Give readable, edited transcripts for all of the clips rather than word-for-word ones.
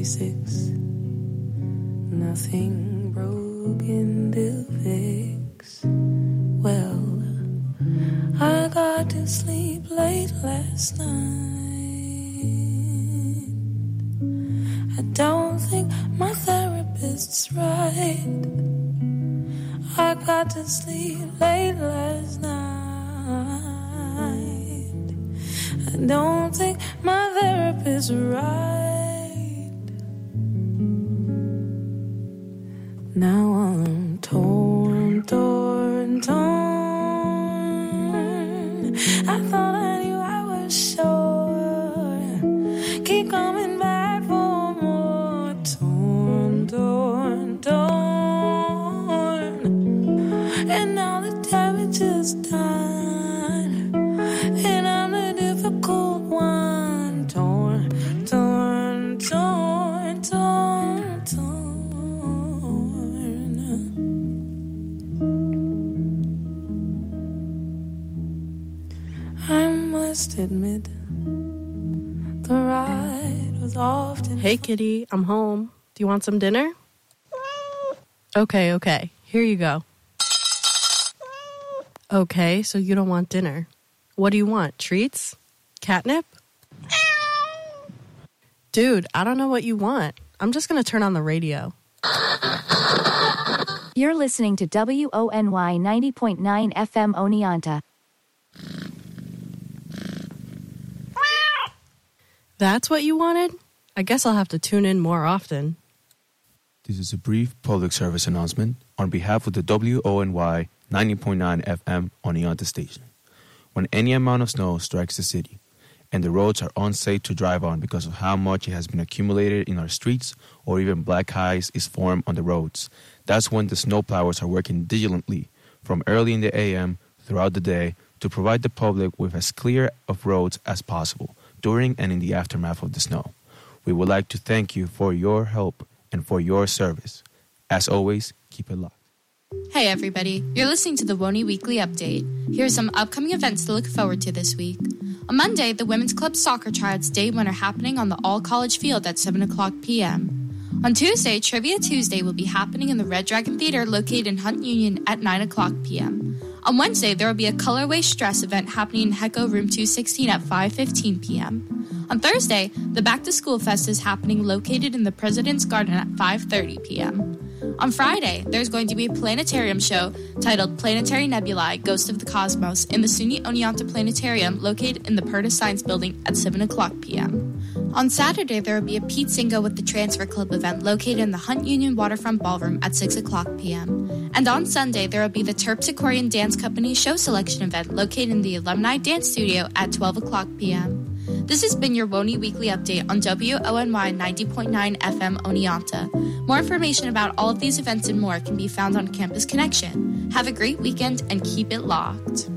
basics. Nothing broken to fix. Well, I got to sleep late last night. I don't think my therapist's right. I got to sleep late last night. I don't think my therapist's right. Now I'm torn, torn, torn. I thought I knew I was sure. Keep coming back for more. Torn, torn, torn. And now the damage is done. And I'm the difficult one. Torn, torn, torn, torn, torn. I must admit, the ride was often... Hey, kitty, I'm home. Do you want some dinner? Okay. Here you go. Okay, so you don't want dinner. What do you want? Treats? Catnip? Dude, I don't know what you want. I'm just going to turn on the radio. You're listening to WONY 90.9 FM Oneonta. That's what you wanted? I guess I'll have to tune in more often. This is a brief public service announcement on behalf of the WONY 90.9 FM Oneonta station. When any amount of snow strikes the city and the roads are unsafe to drive on because of how much it has been accumulated in our streets or even black ice is formed on the roads, that's when the snowplowers are working diligently from early in the AM throughout the day to provide the public with as clear of roads as possible during and in the aftermath of the snow. We would like to thank you for your help and for your service. As always, keep it locked. Hey everybody, you're listening to the WONY Weekly Update. Here are some upcoming events to look forward to this week. On Monday, the Women's Club Soccer Tryouts Day 1 are happening on the All-College Field at 7 o'clock p.m. On Tuesday, Trivia Tuesday will be happening in the Red Dragon Theater located in Hunt Union at 9 o'clock p.m. On Wednesday, there will be a Colorway Stress event happening in Hecko Room 216 at 5:15 p.m. On Thursday, the Back to School Fest is happening located in the President's Garden at 5:30 p.m. On Friday, there's going to be a planetarium show titled Planetary Nebulae, Ghost of the Cosmos in the SUNY Oneonta Planetarium located in the Purtis Science Building at 7 o'clock p.m. On Saturday, there will be a Pete Singo with the Transfer Club event located in the Hunt Union Waterfront Ballroom at 6 o'clock p.m. And on Sunday, there will be the Terpsichorean Dance Company show selection event located in the Alumni Dance Studio at 12 o'clock p.m. This has been your WONY Weekly Update on WONY 90.9 FM Oneonta. More information about all of these events and more can be found on Campus Connection. Have a great weekend and keep it locked.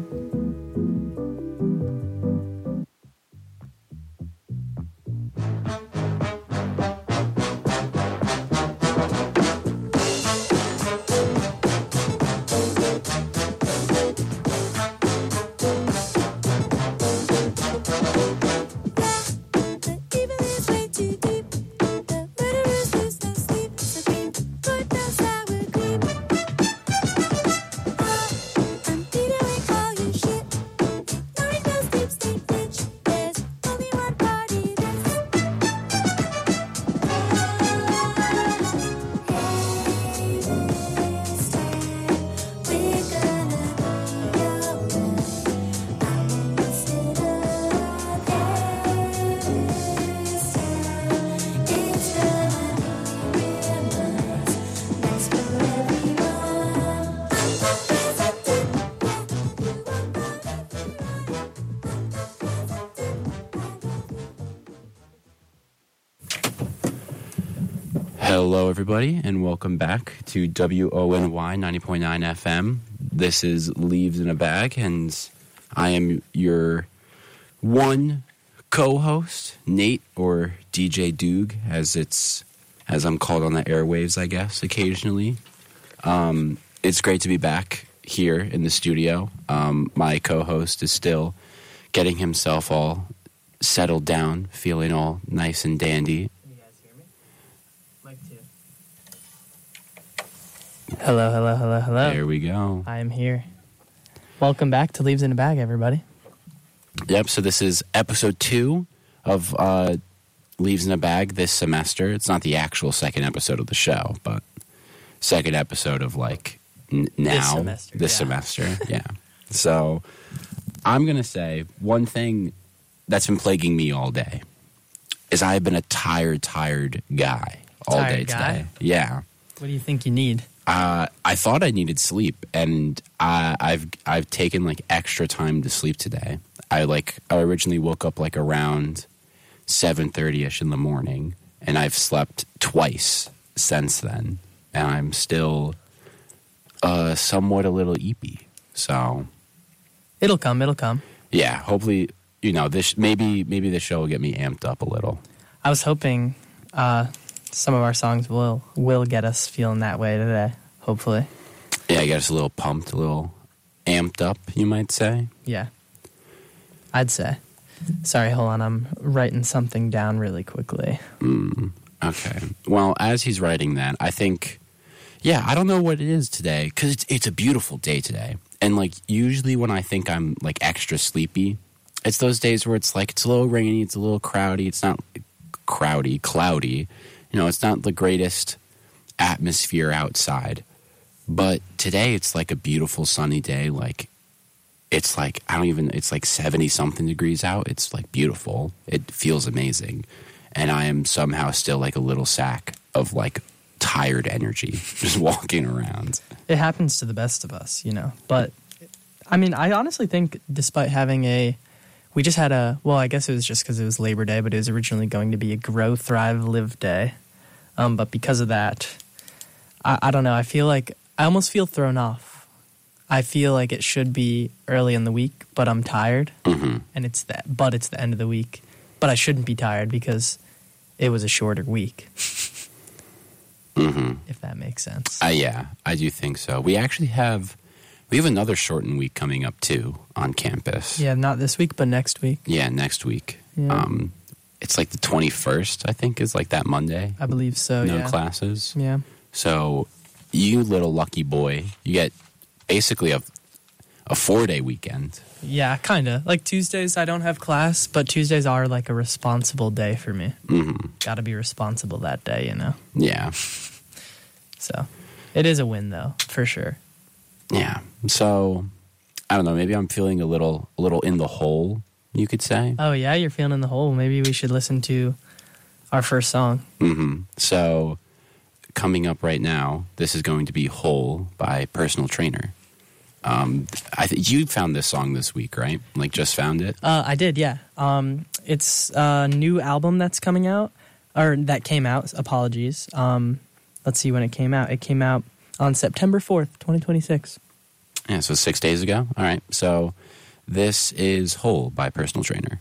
Hello, everybody, and welcome back to WONY 90.9 FM. This is Leaves in a Bag, and I am your one co-host, Nate, or DJ Doog, as I'm called on the airwaves, I guess, occasionally. It's great to be back here in the studio. My co-host is still getting himself all settled down, feeling all nice and dandy. Hello, hello, hello, hello. There we go. I am here. Welcome back to Leaves in a Bag, everybody. Yep, so this is episode 2 of Leaves in a Bag this semester. It's not the actual second episode of the show, but second episode of like now. This semester. Yeah. So I'm going to say one thing that's been plaguing me all day is I've been a tired guy all day today. Yeah. What do you think you need? I thought I needed sleep, and I've taken like extra time to sleep today. I originally woke up like around 7:30ish in the morning, and I've slept twice since then, and I'm still somewhat a little eepy. So It'll come. yeah, hopefully this maybe the show will get me amped up a little. I was hoping some of our songs will get us feeling that way today, hopefully. Yeah, get us a little pumped, a little amped up, you might say. Yeah. I'd say. Sorry, hold on. I'm writing something down really quickly. Okay. Well, as he's writing that, I think, I don't know what it is today, because it's a beautiful day today. And, like, usually when I think I'm, like, extra sleepy, it's those days where it's, like, it's a little rainy, it's a little cloudy. It's not cloudy. It's not the greatest atmosphere outside. But today it's, like, a beautiful sunny day, like, it's like, it's like 70-something degrees out. It's like beautiful. It feels amazing. And I am somehow still like a little sack of like tired energy just walking around. It happens to the best of us, But, I mean, I honestly think despite having we just had I guess it was just because it was Labor Day, but it was originally going to be a Grow, Thrive, Live Day. But because of that, I don't know. I almost feel thrown off. I feel like it should be early in the week, but I'm tired, and it's the end of the week. But I shouldn't be tired because it was a shorter week. If that makes sense. Yeah, I do think so. We actually have another shortened week coming up too on campus. Yeah, not this week, but next week. Yeah, next week. Yeah. It's like the 21st, I think, is like that Monday. I believe so. No classes. Yeah. So you little lucky boy, you get basically a 4-day weekend. Yeah, kind of. Like Tuesdays, I don't have class, but Tuesdays are like a responsible day for me. Got to be responsible that day, Yeah. So it is a win, though, for sure. Yeah. So I don't know. Maybe I'm feeling a little in the hole, you could say. Oh yeah, you're feeling in the hole. Maybe we should listen to our first song. So coming up right now, this is going to be "Hole" by Personal Trainer. I think you found this song this week, right? Like, just found it? I did, yeah. It's a new album that's coming out, or that came out. Apologies. Let's see when it came out. It came out on September 4th, 2026. Yeah, so 6 days ago. All right. So this is "Hole" by Personal Trainer.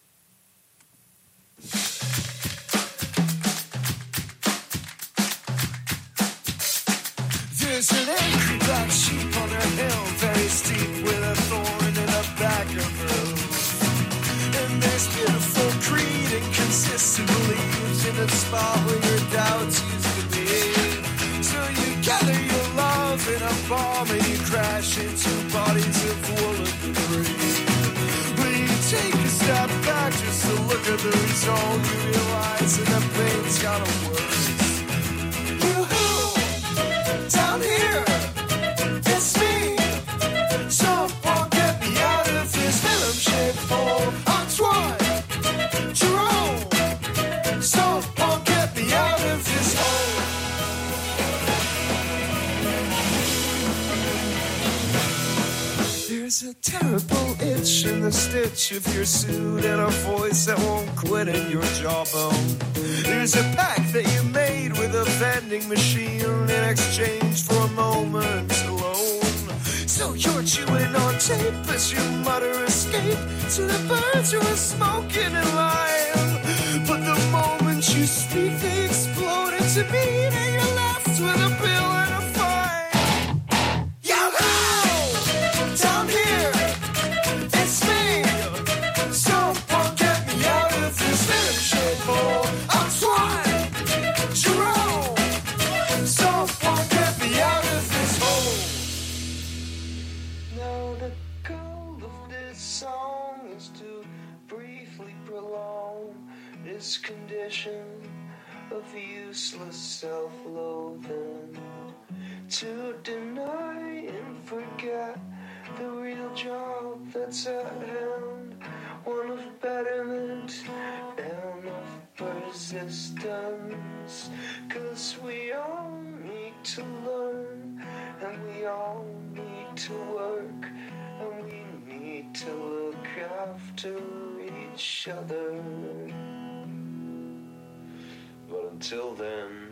There's an angry black sheep on a hill, very steep, with a thorn in the back of her roof. And there's beautiful creed and consistent beliefs in the spot where your doubts used to be. So you gather your love in a bomb and you crash into bodies of wool and debris. When you take a step back just to look at the result, you realize that the pain's gotten worse. Down here, it's me. Someone get me out of this venom-shaped hole. Antoine, Jerome, someone get me out of this hole. There's a terrible itch in the stitch of your suit and a voice that won't quit in your jawbone. There's a pact that you made with a vending machine in exchange for a moment alone. So you're chewing on tape as you mutter escape to the birds who are smoking in line. But the moment you speak, they explode into meat and you're left with a bill and a fine. Yo-ho! Down here, it's me. Someone get me out of this venom-shaped hole. Antoine, Jerome, of useless self-loathing, to deny and forget the real job that's at hand, one of betterment and of persistence, 'cause we all need to learn, and we all need to work, and we need to look after each other. But until then,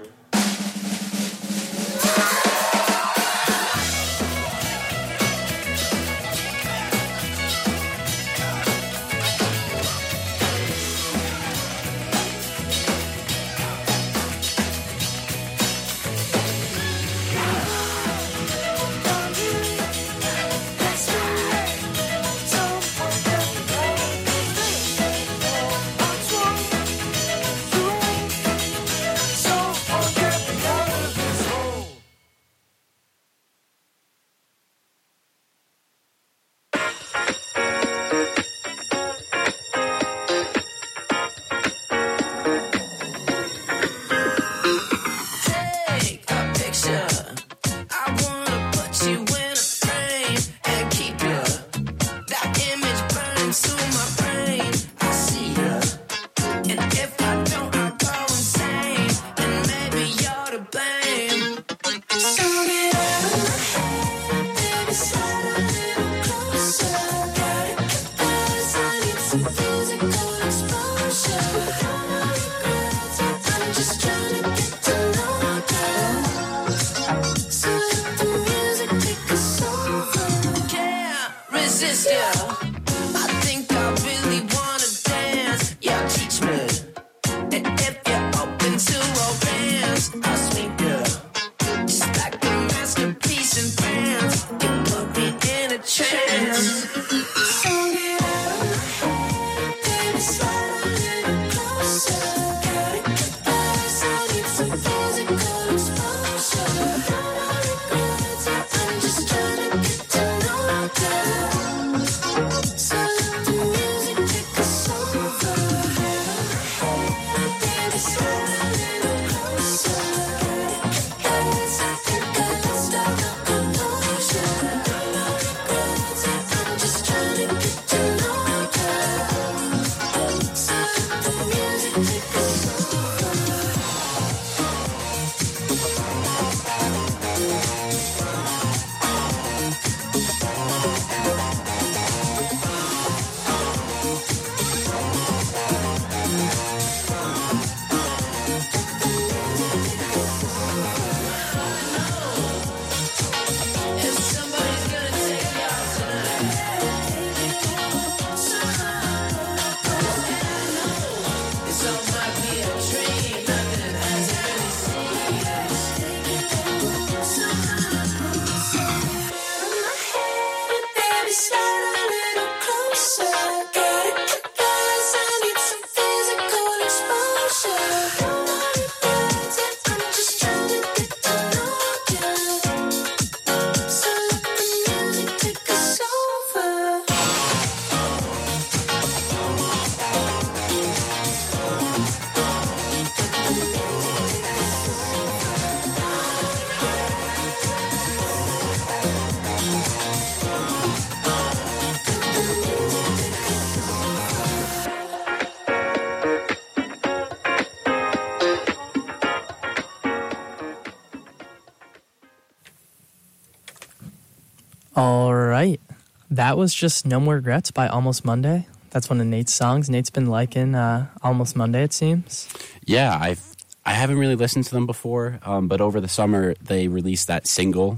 All right. That was just No More Regrets by Almost Monday. That's one of Nate's songs. Nate's been liking Almost Monday, it seems. Yeah, I haven't really listened to them before, but over the summer they released that single,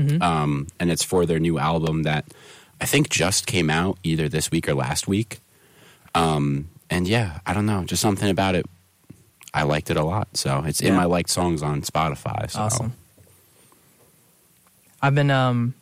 and it's for their new album that I think just came out either this week or last week. And yeah, I don't know, just something about it. I liked it a lot, so it's in my liked songs on Spotify. So. Awesome. I've been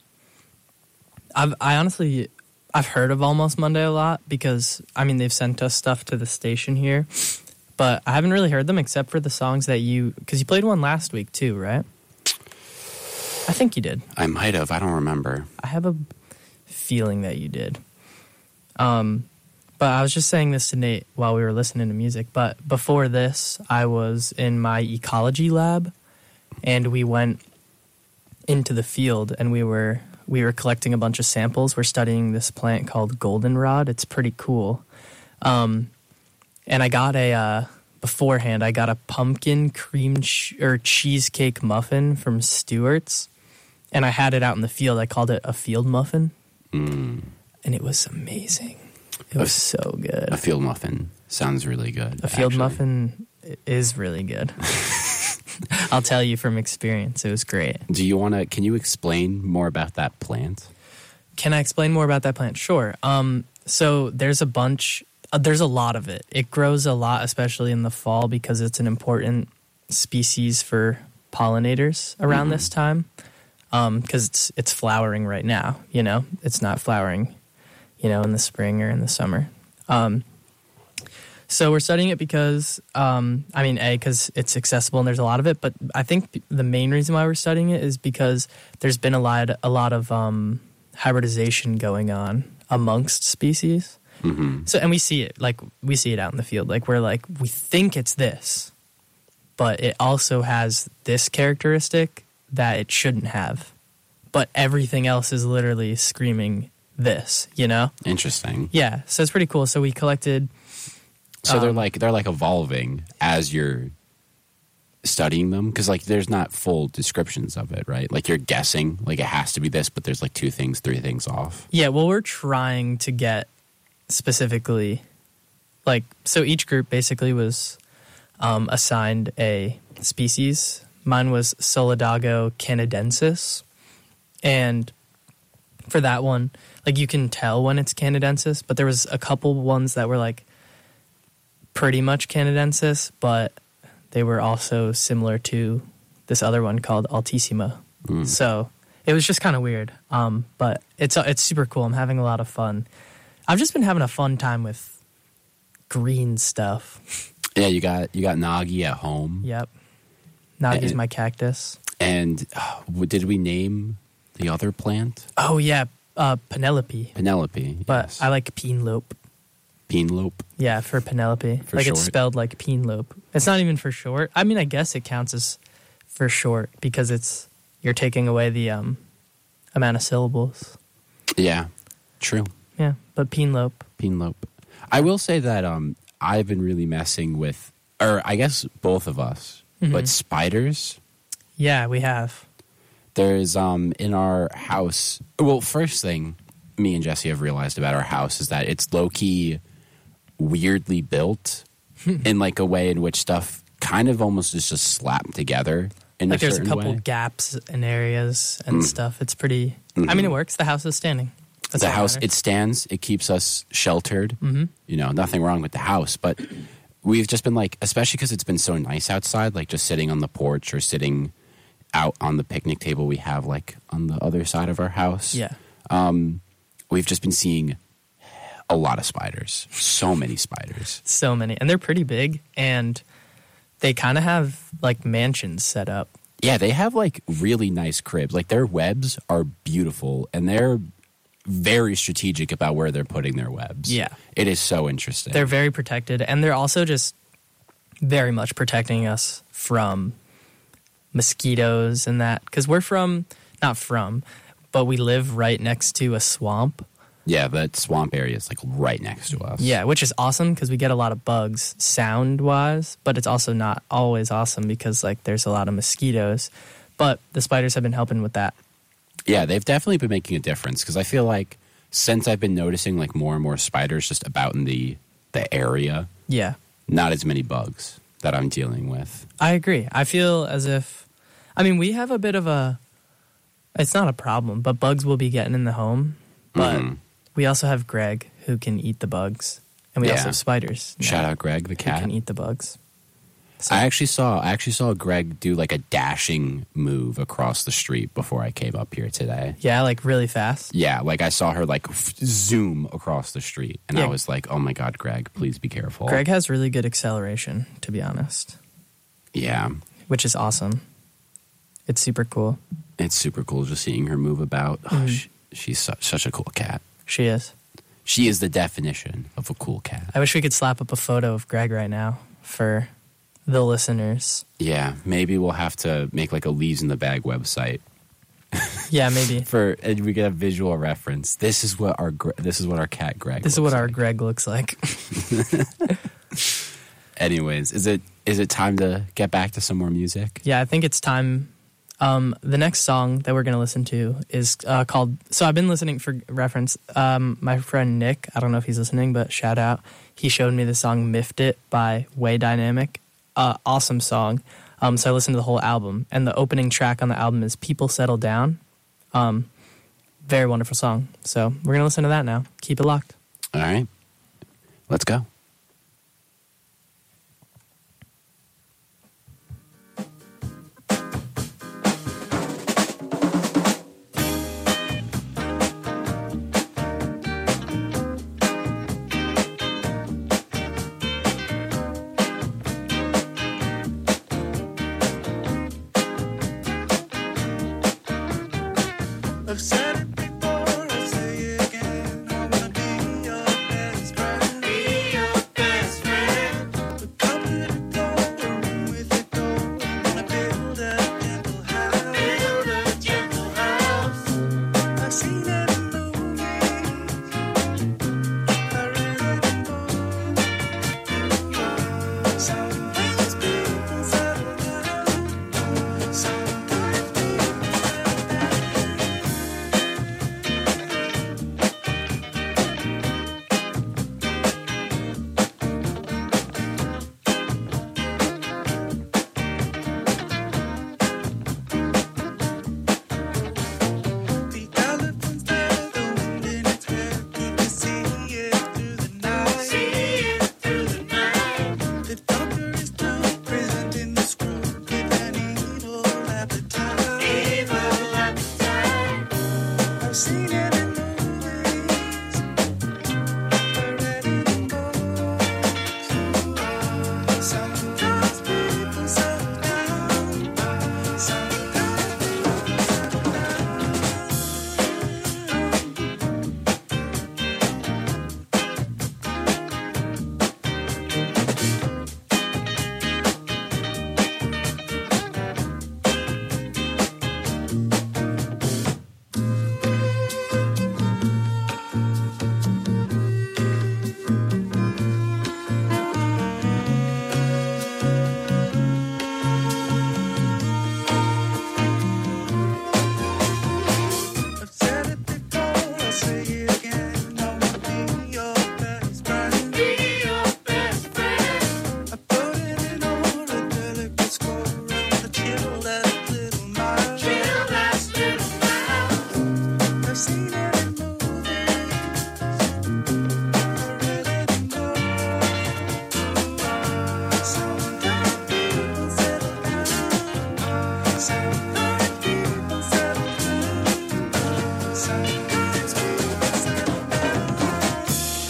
I've heard of Almost Monday a lot because, I mean, they've sent us stuff to the station here, but I haven't really heard them except for the songs that because you played one last week too, right? I think you did. I might have. I don't remember. I have a feeling that you did. But But I was just saying this to Nate while we were listening to music. But before this, I was in my ecology lab, and we went into the field, and we were collecting a bunch of samples. We're studying this plant called goldenrod. It's pretty cool. And I got beforehand, I got a pumpkin cream or cheesecake muffin from Stewart's, and I had it out in the field. I called it a field muffin, and it was amazing. It was so good. A field muffin sounds really good. A field muffin is really good. I'll tell you from experience, it was great. Can you explain more about that plant? Can I explain more about that plant? Sure. So there's a lot of it. It grows a lot, especially in the fall, because it's an important species for pollinators around this time. Because it's flowering right now, It's not flowering, in the spring or in the summer. So we're studying it because, because it's accessible and there's a lot of it. But I think the main reason why we're studying it is because there's been a lot of hybridization going on amongst species. Mm-hmm. So, and we see it out in the field. We think it's this, but it also has this characteristic that it shouldn't have. But everything else is literally screaming this, Interesting. Yeah, so it's pretty cool. So we collected. So they're evolving as you're studying them, because there's not full descriptions of it, right? You're guessing, it has to be this, but there's 2 things, 3 things off. Yeah, well, we're trying to get specifically, so each group basically was assigned a species. Mine was Solidago canadensis, and for that one, you can tell when it's canadensis, but there was a couple ones that were pretty much canadensis, but they were also similar to this other one called altissima. So it was just kind of weird, but it's super cool. I'm having a lot of fun. I've just been having a fun time with green stuff. Yeah, you got Nagi at home. Yep, Nagi's my cactus. And did we name the other plant? Oh yeah, Penelope. Penelope, but yes. I like Peenlope. Peenlope? Yeah, for Penelope. For short? It's spelled like Peenlope. It's not even for short. I mean, I guess it counts as for short because you're taking away the amount of syllables. Yeah, true. Yeah, but Peenlope. Peenlope. I will say that I've been really messing with, or I guess both of us, but spiders. Yeah, we have. There's in our house. Well, first thing me and Jesse have realized about our house is that it's low-key weirdly built in a way in which stuff kind of almost is just slapped together in a there's a certain couple way. Gaps in areas and stuff. It's pretty. I mean, it works. The house is standing. That's the house, it stands. It keeps us sheltered. Nothing wrong with the house, but we've just been especially because it's been so nice outside, just sitting on the porch or sitting out on the picnic table we have on the other side of our house. Yeah. We've just been seeing a lot of spiders. So many spiders. So many. And they're pretty big, and they kind of have, mansions set up. Yeah, they have, really nice cribs. Their webs are beautiful, and they're very strategic about where they're putting their webs. Yeah. It is so interesting. They're very protected, and they're also just very much protecting us from mosquitoes and that. Because but we live right next to a swamp. Yeah, that swamp area is right next to us. Yeah, which is awesome because we get a lot of bugs sound-wise, but it's also not always awesome because there's a lot of mosquitoes. But the spiders have been helping with that. Yeah, they've definitely been making a difference because I feel since I've been noticing more and more spiders just about in the area. Yeah. Not as many bugs that I'm dealing with. I agree. I feel as if, we have a bit of it's not a problem, but bugs will be getting in the home. But we also have Greg who can eat the bugs. And we also have spiders. Shout out Greg, the cat. Who can eat the bugs. So. I actually saw Greg do a dashing move across the street before I came up here today. Yeah, really fast. Yeah, I saw her zoom across the street, and I was oh my God, Greg, please be careful. Greg has really good acceleration, to be honest. Yeah, which is awesome. It's super cool. It's super cool just seeing her move about. Oh, she's such a cool cat. She is. She is the definition of a cool cat. I wish we could slap up a photo of Greg right now for the listeners. Yeah, maybe we'll have to make like a Leaves in the Bag website. Yeah, maybe. And we get a visual reference. This is what our cat Greg. This is what our Greg looks like. Anyways, is it time to get back to some more music? Yeah, I think it's time. The next song that we're going to listen to is called... So I've been listening for reference. My friend Nick, I don't know if he's listening, but shout out. He showed me the song Miffed It by Way Dynamic. Awesome song. So I listened to the whole album. And the opening track on the album is People Settle Down. Very wonderful song. So we're going to listen to that now. Keep it locked. All right. Let's go. I've said it before, I'll say it again. I wanna be your best friend. Be your best friend. But come to the door, a room with a door. I wanna build a gentle house. Build a gentle house. I've seen it in movies. I read it in books. Sometimes people settle down. Sometimes people settle down. The elephant's there, the wind in its hair. You can see it through the night. See it through the night. The doctor is still present in the scroll with an evil appetite. Evil appetite. I've seen it in movies. I read it in books. Sometimes people settle down. Sometimes people settle down. I've said it before, I'll say it again. I wanna be your best friend. Be your best friend. I put it in order, a delicate score. I wanna chill that little mouse. Chill that little mouse. I've seen it in movies. I read it in books. Sometimes people settle down. Sometimes people settle down. Sometimes people settle down.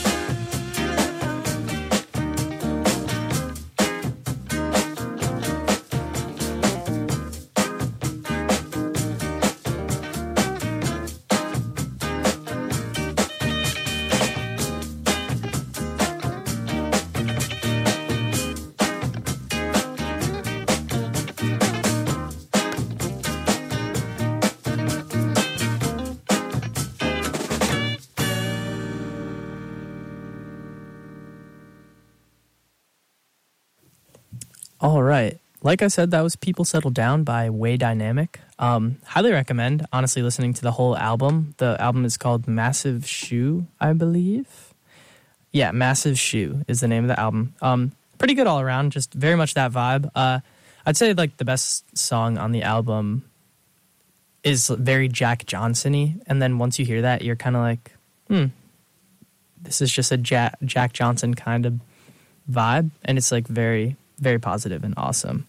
All right. Like I said, that was People Settle Down by Way Dynamic. Highly recommend, honestly, listening to the whole album. The album is called Massive Shoe, I believe. Yeah, Massive Shoe is the name of the album. Pretty good all around, just very much that vibe. I'd say like the best song on the album is very Jack Johnson-y. And then once you hear that, you're kind of like, this is just a Jack Johnson kind of vibe. And it's like very, very positive and awesome.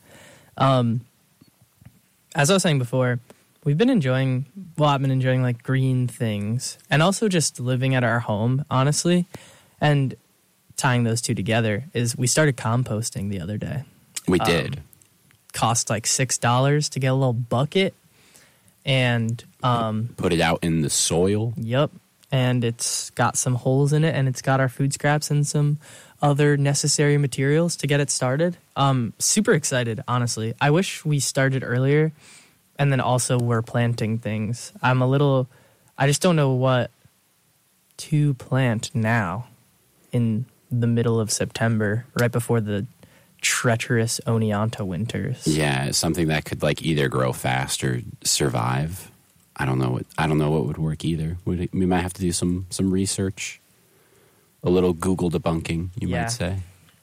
As I was saying before, I've been enjoying like green things and also just living at our home, honestly. And tying those two together is we started composting the other day. We did. Cost like $6 to get a little bucket and put it out in the soil. Yep. and it's got some holes in it, and it's got our food scraps and some other necessary materials to get it started. Super excited, honestly. I wish we started earlier, and then also we're planting things. I just don't know what to plant now in the middle of September, right before the treacherous Oneonta winters. Yeah, something that could like either grow fast or survive. I don't know what would work either. We might have to do some research, a little Google debunking, you might say.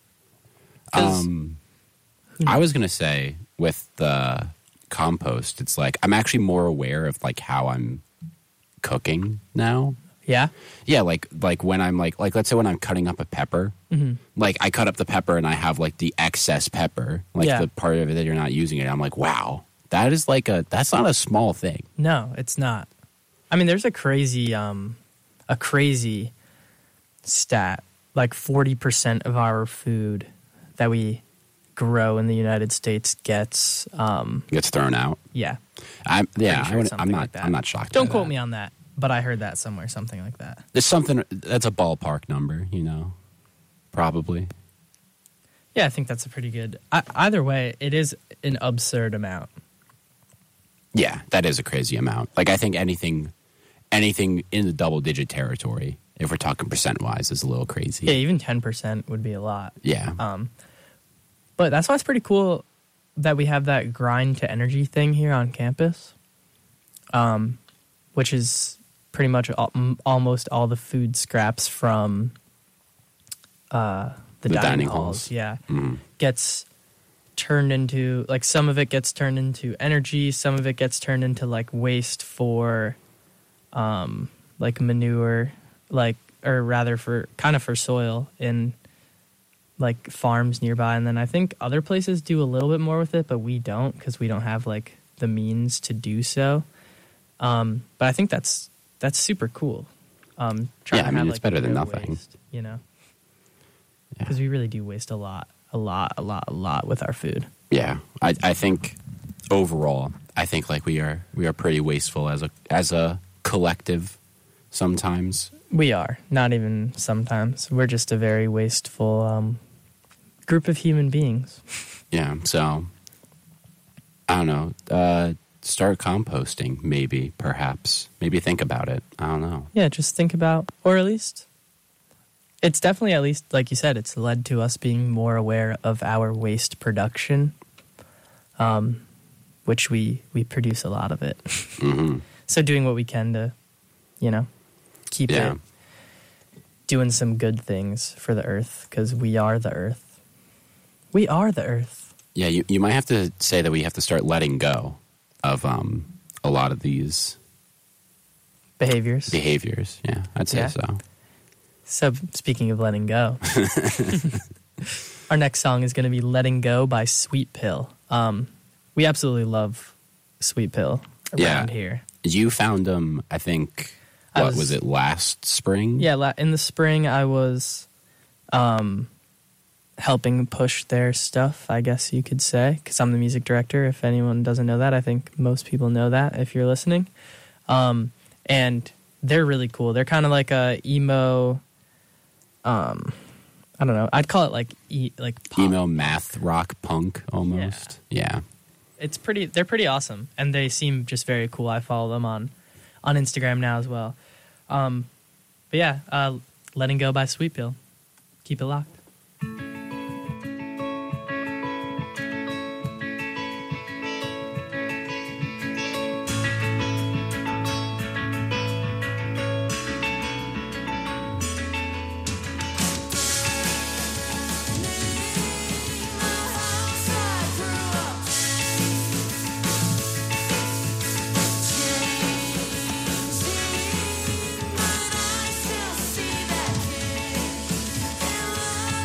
I was gonna say with the compost, it's like I'm actually more aware of like how I'm cooking now. Yeah? Yeah, like when I'm like let's say when I'm cutting up a pepper, like I cut up the pepper and I have like the excess pepper, like the part of it that you're not using it. I'm like, wow, that is that's not a small thing. No, it's not. I mean, there's a crazy stat. Like 40% of our food that we grow in the United States gets thrown out. Yeah. I'm like that. not shocked. Don't quote me on that, but I heard that somewhere, something like that. There's something that's a ballpark number, probably. Yeah, I think that's a pretty good. Either way, it is an absurd amount. Yeah, that is a crazy amount. Like I think anything in the double-digit territory, if we're talking percent-wise, is a little crazy. Yeah, even 10% would be a lot. Yeah. But that's why it's pretty cool that we have that grind to energy thing here on campus, which is pretty much almost all the food scraps from the dining halls. Yeah. Mm-hmm. Gets turned into, like, some of it gets turned into energy, some of it gets turned into, like, waste for, like, manure, like, or rather for soil in, like, farms nearby. And then I think other places do a little bit more with it, but we don't, because we don't have, like, the means to do so. But I think that's super cool. It's better than nothing. Waste, because we really do waste a lot with our food. Yeah, I think overall, like we are pretty wasteful as a collective. Sometimes we are, not even sometimes. We're just a very wasteful group of human beings. Yeah, so I don't know. Start composting, perhaps. Maybe think about it. I don't know. Yeah, just think about, or at least, it's definitely, at least, like you said, it's led to us being more aware of our waste production, which we produce a lot of it. Mm-hmm. So doing what we can to, keep it, doing some good things for the earth, because we are the earth. We are the earth. Yeah, you might have to say that we have to start letting go of a lot of these behaviors. Yeah, I'd say so. So, speaking of letting go, our next song is going to be Letting Go by Sweet Pill. We absolutely love Sweet Pill around here. You found them, I think, was it last spring? Yeah, in the spring I was helping push their stuff, I guess you could say, because I'm the music director. If anyone doesn't know that, I think most people know that if you're listening. And they're really cool. They're kind of like a emo, I don't know. I'd call it like pop. Emo math rock punk almost. Yeah. They're pretty awesome, and they seem just very cool. I follow them on Instagram now as well. But yeah, Letting Go by Sweet Pill. Keep it locked. But I still see that kid in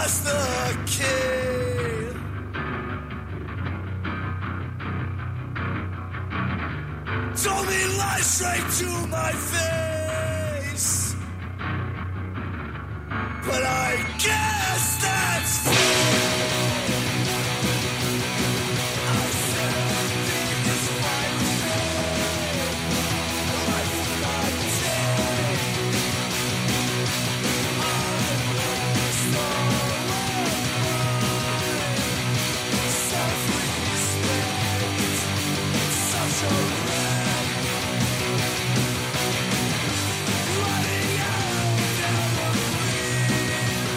was the kid. Told me lies straight to my face. But I guess that's free. I said everything is fine with me. Life's not dead. I lost all of my self-respect. It's such a wreck. Running out never free.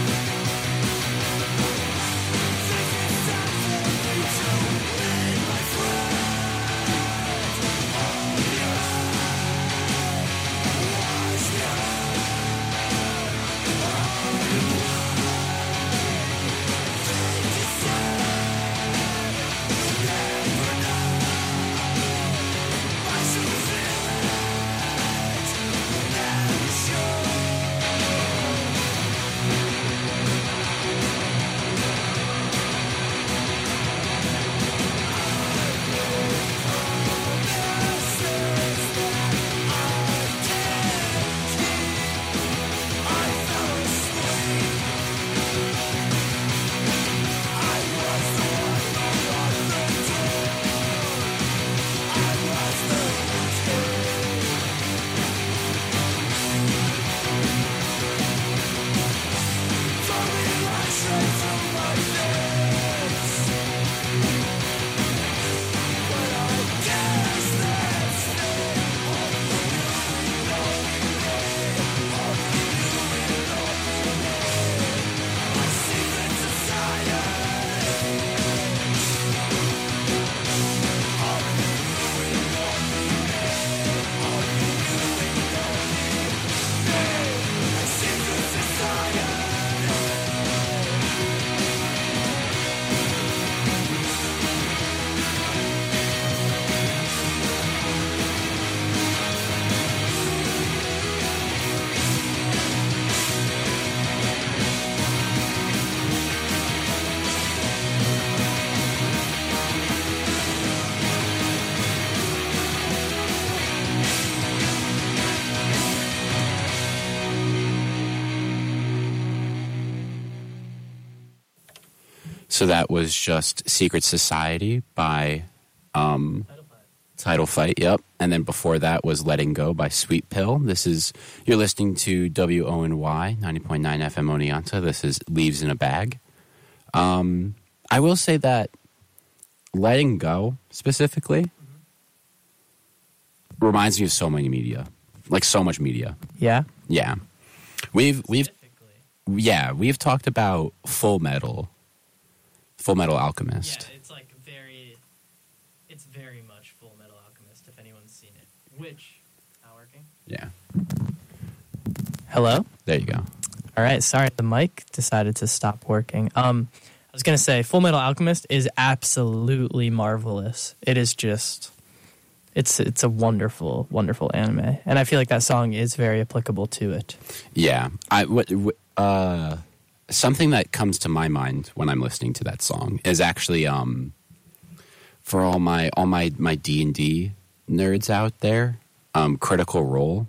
Think it's time for me to leave my friend. Oh yeah, was I should feel it, never sure. So that was just Secret Society by Title Fight, yep. And then before that was Letting Go by Sweet Pill. You're listening to WONY 90.9 FM Oneonta. This is Leaves in a Bag. I will say that Letting Go specifically reminds me of so many media. Like so much media. Yeah? Yeah. We've talked about Full Metal Alchemist. Yeah, it's very much Full Metal Alchemist, if anyone's seen it. Which, not working? Yeah. Hello? There you go. All right, sorry, the mic decided to stop working. I was going to say, Full Metal Alchemist is absolutely marvelous. It is just, it's a wonderful, wonderful anime. And I feel like that song is very applicable to it. Yeah. Something that comes to my mind when I'm listening to that song is actually for all my D&D nerds out there, Critical Role,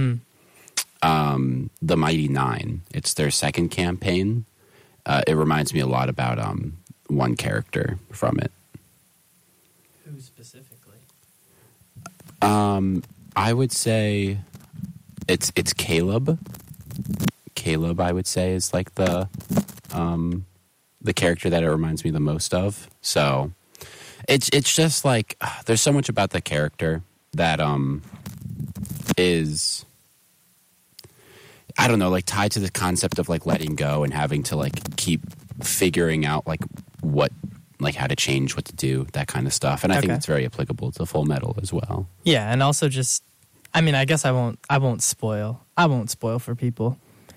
The Mighty Nine. It's their second campaign. It reminds me a lot about one character from it. Who specifically? I would say it's Caleb. Caleb, I would say, is like the character that it reminds me the most of. So it's just like there's so much about the character that is, I don't know, like tied to the concept of like letting go and having to like keep figuring out like what, like how to change, what to do, that kind of stuff. And I think it's very applicable to Full Metal as well. Yeah, and also just, I mean, I guess I won't spoil for people.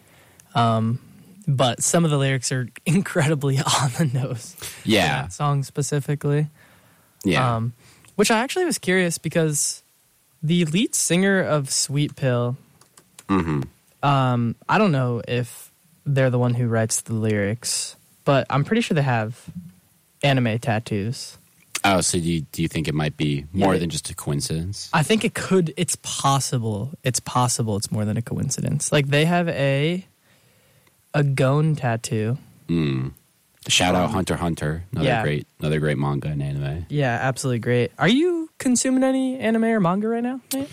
But some of the lyrics are incredibly on the nose. Yeah. For that song specifically. Yeah. Which I actually was curious because the lead singer of Sweet Pill, I don't know if they're the one who writes the lyrics, but I'm pretty sure they have anime tattoos. Oh, so do you think it might be more Yeah. than just a coincidence? I think it could. It's possible. It's possible. It's more than a coincidence. Like they have a Gon tattoo. Shout out Hunter x Hunter, another great manga and anime. Yeah, absolutely great. Are you consuming any anime or manga right now, Nate?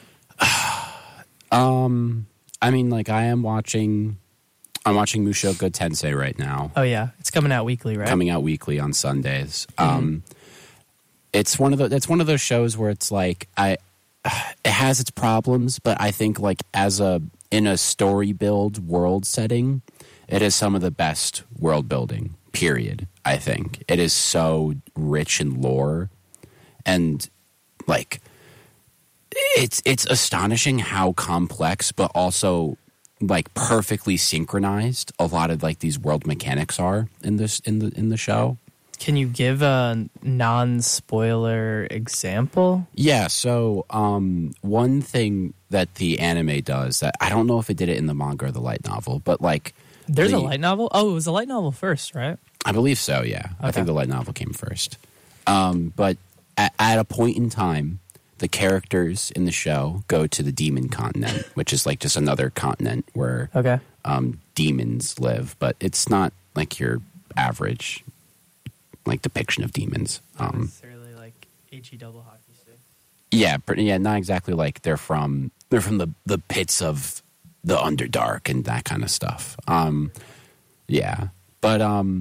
I mean, like I'm watching Mushoku Tensei right now. Oh yeah, it's coming out weekly, right? Coming out weekly on Sundays. It's one of those shows where it's like it has its problems, but I think like in a story build world setting, it is some of the best world building. Period. I think it is so rich in lore, and like it's astonishing how complex, but also like perfectly synchronized a lot of like these world mechanics are in the show. Can you give a non-spoiler example? Yeah, so one thing that the anime does that I don't know if it did it in the manga or the light novel, but like there's a light novel? Oh, it was a light novel first, right? I believe so, yeah. Okay. I think the light novel came first. But at a point in time, the characters in the show go to the demon continent, which is like just another continent where demons live, but it's not like your average like depiction of demons. Not necessarily like HE double hockey stick. Yeah, not exactly like they're from the pits of the Underdark and that kind of stuff. Yeah, but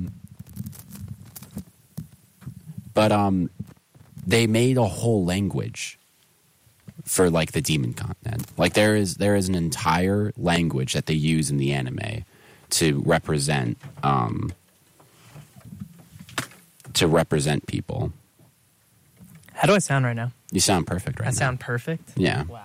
they made a whole language for like the demon continent. Like there is an entire language that they use in the anime to represent people. How do I sound right now? You sound perfect right now. I sound perfect? Yeah. Wow.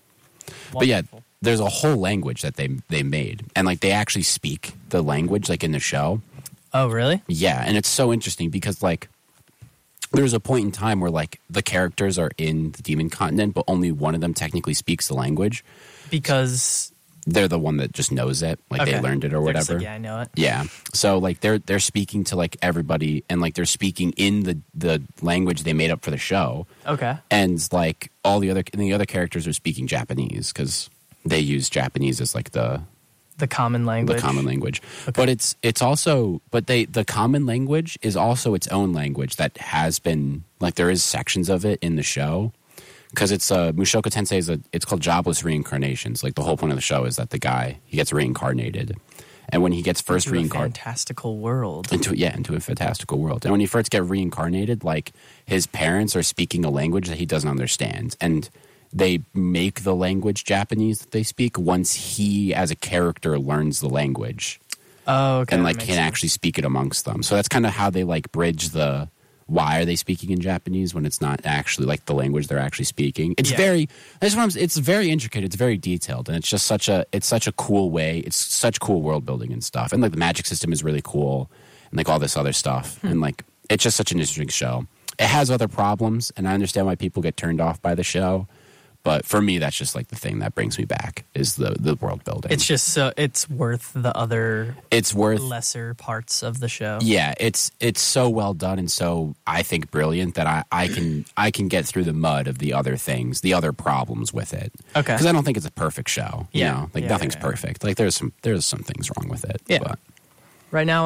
But yeah, Wonderful. there's a whole language that they made, and like they actually speak the language like in the show. Oh, really? Yeah, and it's so interesting because like there's a point in time where like the characters are in the demon continent, but only one of them technically speaks the language Because they're the one that just knows it, like they learned it or They're just whatever. like, yeah, I know it. Yeah. So like they're speaking to like everybody, and like they're speaking in the language they made up for the show. Okay. And like the other characters are speaking Japanese because they use Japanese as like the common language. The common language. Okay. But it's also the common language is also its own language that has been like there is sections of it in the show. Because it's Mushoku Tensei it's called Jobless Reincarnations. Like the whole point of the show is that the guy he gets reincarnated, and when he gets first reincarnated fantastical world into a fantastical world, and when he first get reincarnated, like his parents are speaking a language that he doesn't understand, and they make the language Japanese that they speak once he as a character learns the language. Oh, okay. And like can actually speak it amongst them. So that's kind of how they like bridge the. Why are they speaking in Japanese when it's not actually like the language they're actually speaking? It's it's very intricate. It's very detailed, and it's just such a cool way. It's such cool world building and stuff. And like the magic system is really cool, and like all this other stuff. And like it's just such an interesting show. It has other problems, and I understand why people get turned off by the show. But for me, that's just like the thing that brings me back is the world building. It's just so it's worth the other. It's worth lesser parts of the show. Yeah, it's so well done and so I think brilliant that I can get through the mud of the other things, the other problems with it. Okay, because I don't think it's a perfect show. You know, like nothing's yeah. perfect. Like there's some things wrong with it. Yeah. But. Right now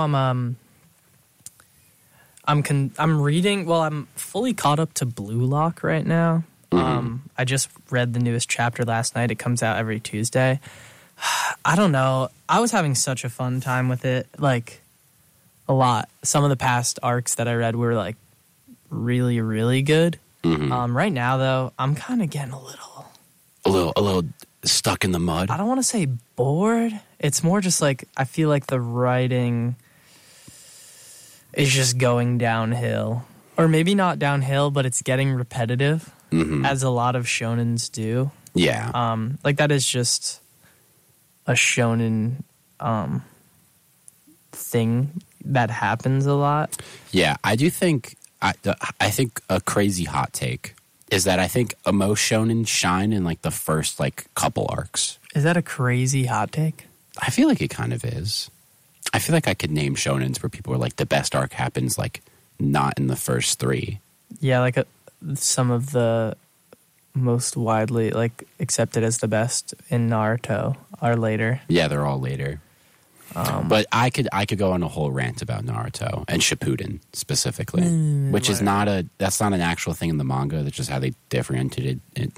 I'm reading. Well, I'm fully caught up to Blue Lock right now. I just read the newest chapter last night. It comes out every Tuesday. I don't know. I was having such a fun time with it. Like, a lot. Some of the past arcs that I read were, like, really, really good. Right now, though, I'm kind of getting a little stuck in the mud. I don't want to say bored. It's more just, like, I feel like the writing is just going downhill. Or maybe not downhill, but it's getting repetitive. As a lot of shonens do. Yeah. Like that is just a shonen thing that happens a lot. Yeah, I do think I think a crazy hot take is that I think most shonen shine in like the first like couple arcs. Is that a crazy hot take? I feel like it kind of is. I feel like I could name shonens where people are like, the best arc happens like not in the first 3. Yeah, like some of the most widely like accepted as the best in Naruto are later. Yeah, they're all later. But I could go on a whole rant about Naruto and Shippuden specifically, which is that's not an actual thing in the manga. That's just how they differentiated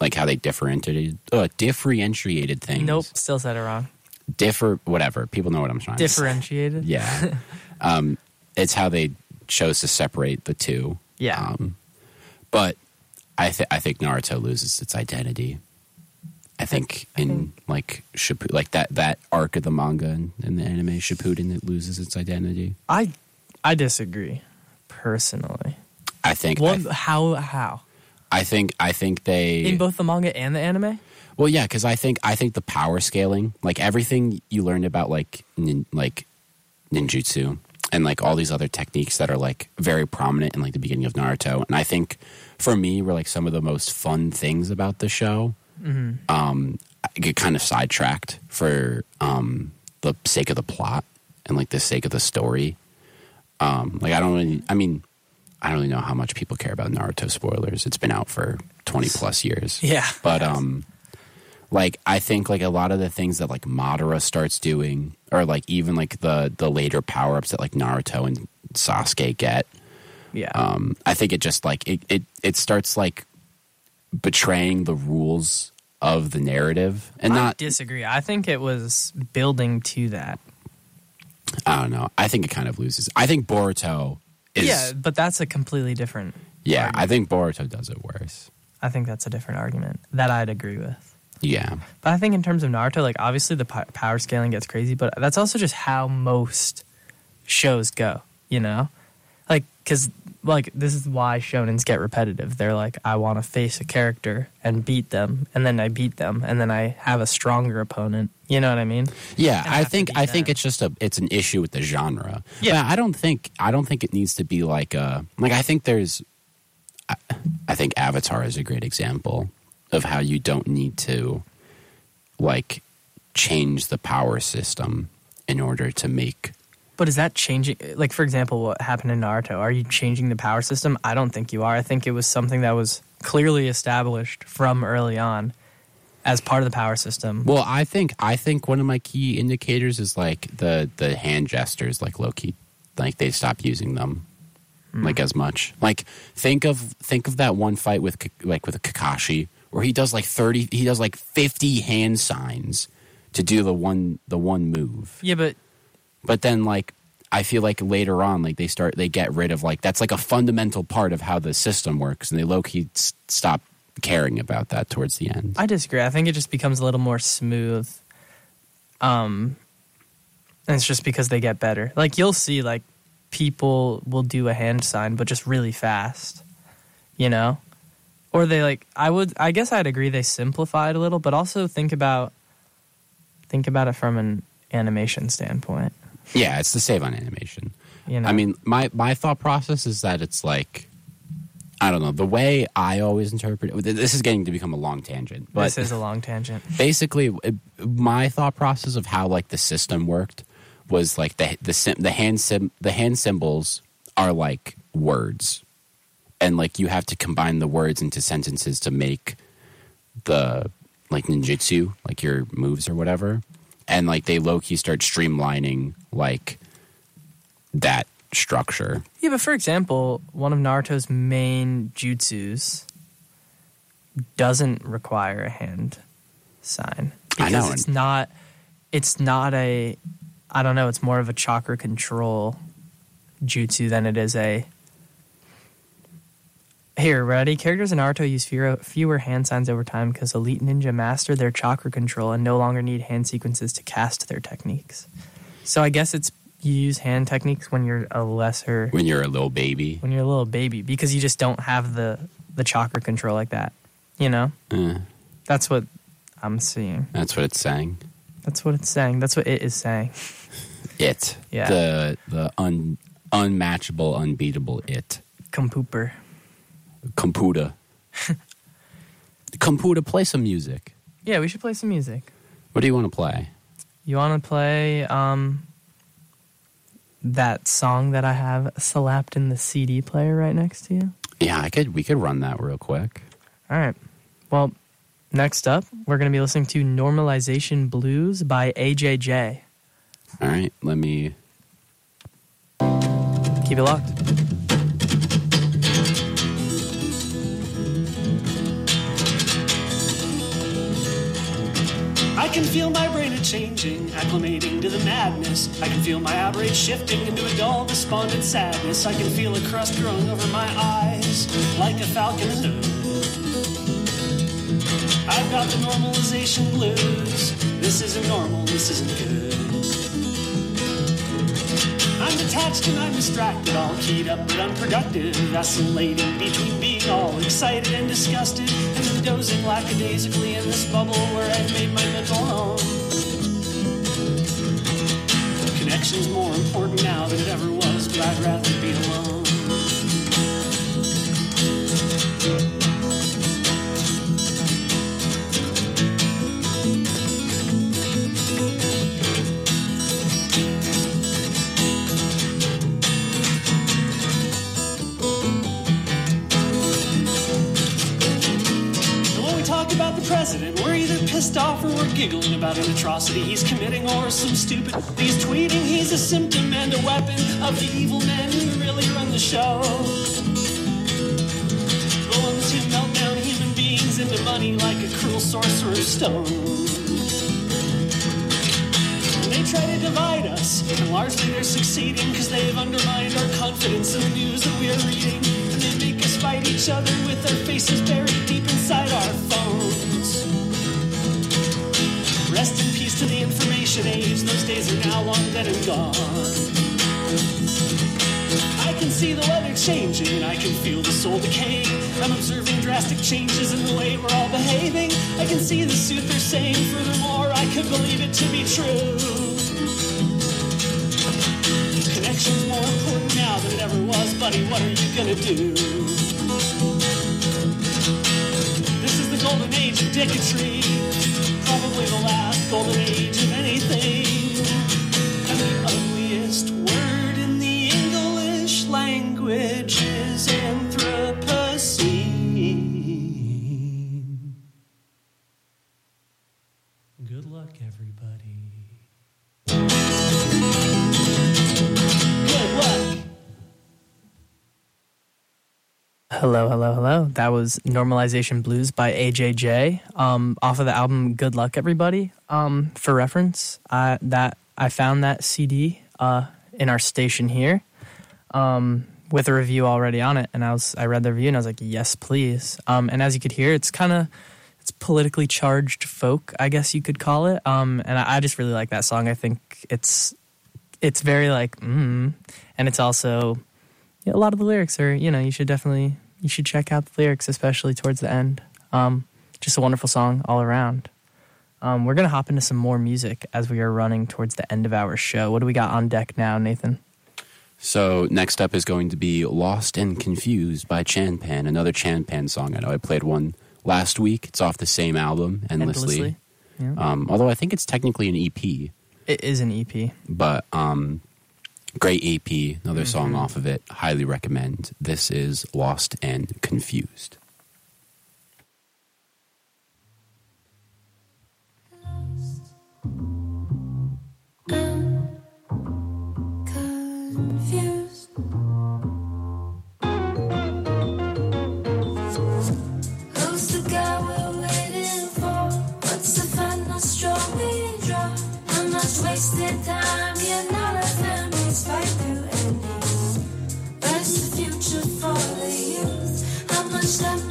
things. Nope, still said it wrong. Whatever. People know what I'm trying to say. Differentiated? Yeah. It's how they chose to separate the two. Yeah. But I think Naruto loses its identity. I think like Shippuden, like that arc of the manga and the anime Shippuden, it loses its identity. I disagree personally. I think how? I think they in both the manga and the anime. Well, yeah, because I think the power scaling, like everything you learned about like ninjutsu and like all these other techniques that are like very prominent in like the beginning of Naruto, and I think for me were like some of the most fun things about the show. I get kind of sidetracked for the sake of the plot and like the sake of the story. Like I don't really know how much people care about Naruto spoilers. It's been out for 20 plus years. Yeah. But like I think like a lot of the things that like Madara starts doing, or like even like the later power ups that like Naruto and Sasuke get. Yeah. I think it just like it starts like betraying the rules of the narrative, and I disagree. I think it was building to that. I don't know. I think it kind of loses. I think Boruto is. Yeah, but that's a completely different. Yeah, argument. I think Boruto does it worse. I think that's a different argument that I'd agree with. Yeah, but I think in terms of Naruto, like obviously the power scaling gets crazy, but that's also just how most shows go. You know, like because. Like, this is why shonens get repetitive. They're like, I want to face a character and beat them, and then I beat them, and then I have a stronger opponent. You know what I mean? Yeah, I think it's just it's an issue with the genre. Yeah, but I don't think it needs to be like I think I think Avatar is a great example of how you don't need to like change the power system in order to make. But is that changing? Like, for example, what happened in Naruto? Are you changing the power system? I don't think you are. I think it was something that was clearly established from early on as part of the power system. Well, I think one of my key indicators is like the hand gestures, like low-key, like they stopped using them like as much. Like think of that one fight with Kakashi where he does like 50 hand signs to do the one move. Yeah, But then, like, I feel like later on, like, they get rid of, like, that's like a fundamental part of how the system works, and they low-key stop caring about that towards the end. I disagree. I think it just becomes a little more smooth. And it's just because they get better. Like, you'll see, like, people will do a hand sign, but just really fast, you know? Or they, like, I guess I'd agree they simplify it a little, but also think about it from an animation standpoint. Yeah, it's to save on animation. You know? I mean, my thought process is that it's like, I don't know, the way I always interpret it, this is getting to become a long tangent. But this is a long tangent. Basically, my thought process of how like the system worked was like the hand symbols are like words, and like you have to combine the words into sentences to make the like ninjutsu, like your moves or whatever. And like they low-key start streamlining like that structure. Yeah, but for example, one of Naruto's main jutsus doesn't require a hand sign. Because I know. It's not a, I don't know, it's more of a chakra control jutsu than it is a... Here, ready? Characters in Naruto use fewer hand signs over time because elite ninja master their chakra control and no longer need hand sequences to cast their techniques. So I guess it's you use hand techniques when you're a lesser... When you're a little baby. When you're a little baby, because you just don't have the chakra control like that, you know? That's what I'm seeing. That's what it's saying. That's what it's saying. That's what it is saying. It. Yeah. The unmatchable, unbeatable it. Compooper. Computer. Computer, play some music. Yeah, we should play some music. What do you want to play? You want to play that song that I have slapped in the CD player right next to you? Yeah, we could run that real quick. All right. Well, next up, we're going to be listening to Normalization Blues by AJJ. All right, let me... Keep it locked. I can feel my brain a-changing, acclimating to the madness. I can feel my outrage shifting into a dull, despondent sadness. I can feel a crust growing over my eyes, like a falcon's nose. I've got the normalization blues. This isn't normal, this isn't good. I'm detached and I'm distracted, all keyed up but unproductive, vacillating between being all excited and disgusted, and then dozing lackadaisically in this bubble where I've made my mental home. Connection's more important now than it ever was, but I'd rather be alone. President, we're either pissed off or we're giggling about an atrocity he's committing or some stupid he's tweeting. He's a symptom and a weapon of the evil men who really run the show. The ones who melt down human beings into money like a cruel sorcerer's stone. And they try to divide us, and largely they're succeeding because they've undermined our confidence in the news that we are reading. And they make us fight each other with our faces buried deep inside our phones. Rest in peace to the information age. Those days are now long dead and gone. I can see the weather changing and I can feel the soul decaying. I'm observing drastic changes in the way we're all behaving. I can see the suit they're saying. Furthermore, I could believe it to be true. Connection's more important now than it ever was, buddy. What are you gonna do? This is the golden age of dicketry. Probably the last golden age of anything. And the ugliest word in the English language is Anthropocene. Good luck, everybody. Good luck. Hello, hello, hello. That was Normalization Blues by AJJ, off of the album Good Luck, Everybody. For reference, I found that CD in our station here with a review already on it, and I read the review and I was like, yes, please. And as you could hear, it's politically charged folk, I guess you could call it. And I just really like that song. I think it's very like, and it's also, a lot of the lyrics are, you should check out the lyrics, especially towards the end. Just a wonderful song all around. We're going to hop into some more music as we are running towards the end of our show. What do we got on deck now, Nathan? So next up is going to be Lost and Confused by Chanpan, another Chanpan song. I know I played one last week. It's off the same album, Endlessly. Yeah. Although I think it's technically an EP. It is an EP. But great EP, another song off of it. Highly recommend. This is Lost and Confused. Confused. Who's the guy we're waiting for? What's the final straw we draw? How much wasted time? You're not a family's fight through endings. Where's the future for the youth? How much time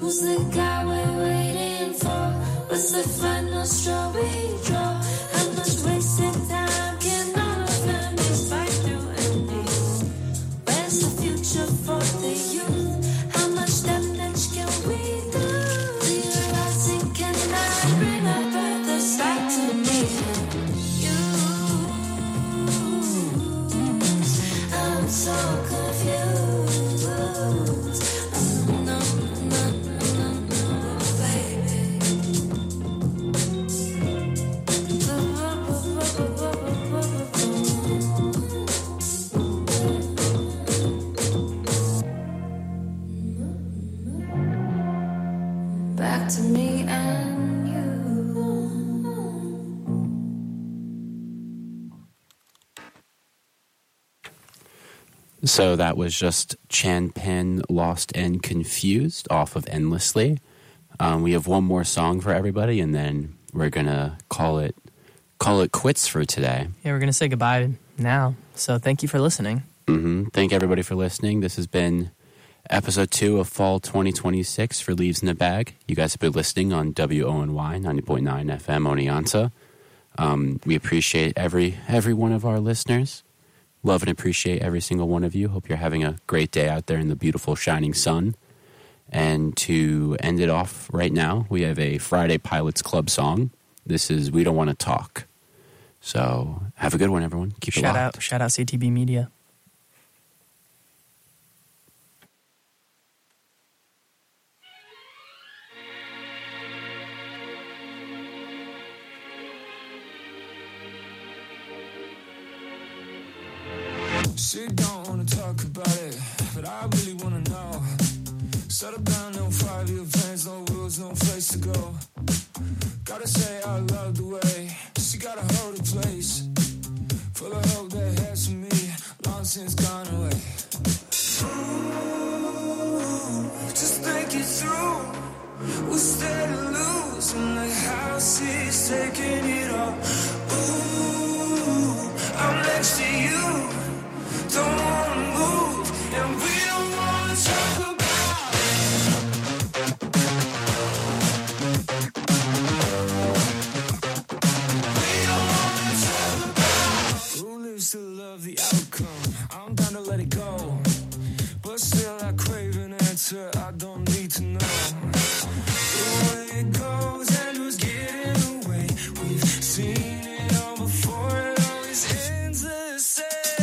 Who's the guy we're waiting for? What's the final straw we draw? How much wasted time can all of them fight through and leave? Where's the future for the youth? How much damage can we do? Realizing can I bring our brothers back to me? I'm so confused. No, baby. Back to me and you. So that was just Chan Pen, Lost and Confused off of Endlessly. We have one more song for everybody, and then we're gonna call it quits for today. Yeah, we're going to say goodbye now. So thank you for listening. Thank everybody for listening. This has been episode 2 of Fall 2026 for Leaves in the Bag. You guys have been listening on WONY 90.9 FM Oneonta. We appreciate every one of our listeners. Love and appreciate every single one of you. Hope you're having a great day out there in the beautiful shining sun. And to end it off right now, we have a Friday Pilots Club song. This is We Don't Want to Talk. So have a good one, everyone. Keep it locked. Shout out CTB Media. She don't wanna talk about it, but I really wanna know. Settle down, no 5-year plans, no rules, no place to go. Gotta say I love the way she gotta hold a place. Full of hope that has for me, long since gone away. Ooh, just think it through. We'll stay to lose when the house is taking it all. Ooh, I'm next to you. Don't wanna move, and we don't wanna talk about it. We don't wanna talk about it. Who lives to love the outcome? I'm down to let it go, but still I crave an answer. I don't need to know the way it goes and who's getting away. We've seen it all before. It always ends the same.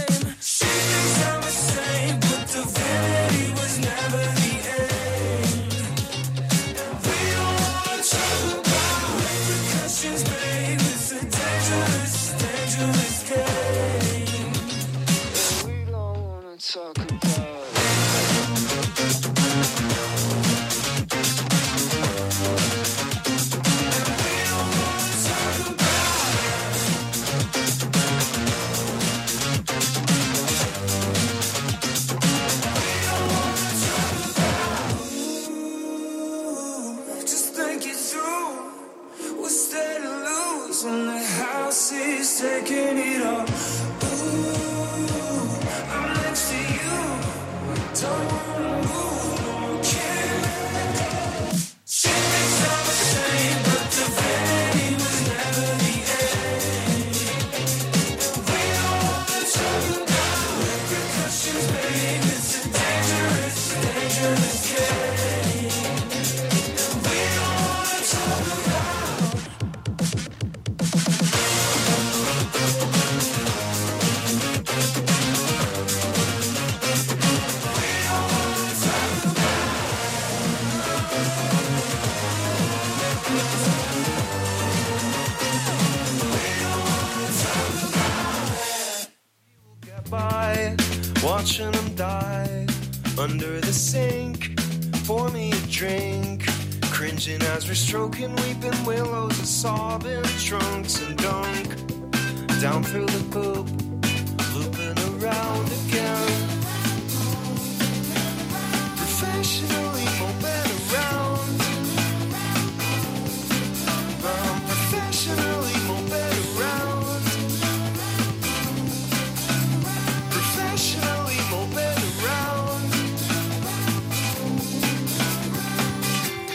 Divinity was never the end. We don't wanna talk about repercussions, babe. It's a dangerous game. We don't wanna talk about when the house is taking it all. Ooh, I'm next to you. Don't wanna move, no can't let go. She thinks I'm the same, but divinity was never the end. We don't wanna talk about repercussions, babe. It's a dangerous game. We don't wanna talk about. Watching them die under the sink. Pour me a drink. Cringing as we're stroking weeping willows and sobbing trunks and dunk. Down through the poop, looping around again. Professionally moping around. Professionally moping around. Professionally moping around.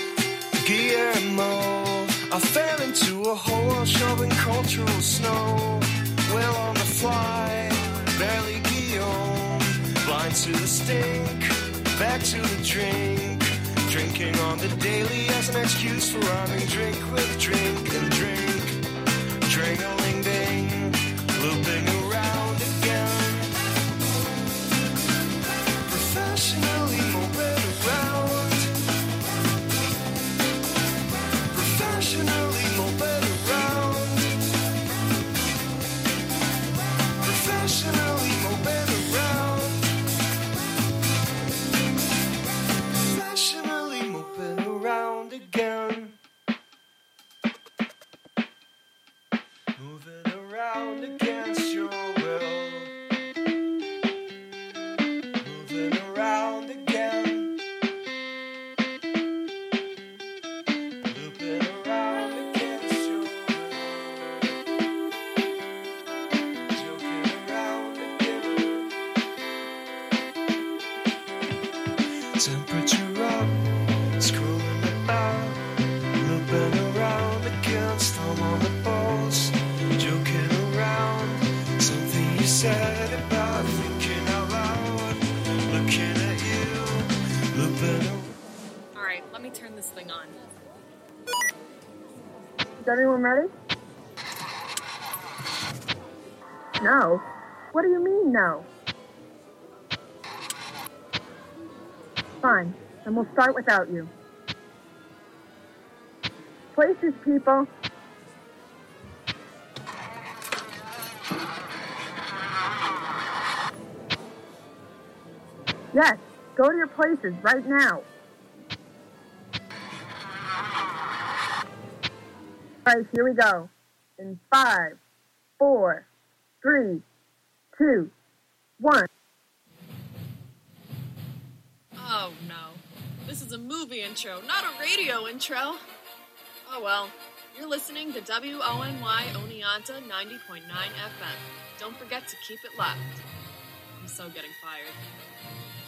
I fell into a hole while shoveling cultural snow. Well on the fly, barely Guillaume. Blind to the stink, back to the drink. Drinking on the daily as an excuse for rhyming. Drink with drink and drink. Dring-a-ling-ding, looping around again. Professionally moped around. Professionally moped around. Professionally moped around. Professionally moped around again. Moving around against your will. Moving around again. Looping around against your will. Joking around again. Temperature up, scrolling about. Looping around against I'm on the post. Joking around, something you said about thinking out loud. Looking at you, looping around. All right, let me turn this thing on. Is everyone ready? No. What do you mean, no? Fine, then we'll start without you. Places, people. Yes, go to your places right now. All right, here we go. In 5, 4, 3, 2, 1. Oh no. This is a movie intro, not a radio intro. Oh well. You're listening to WONY Oneonta 90.9 FM. Don't forget to keep it locked. I'm so getting fired.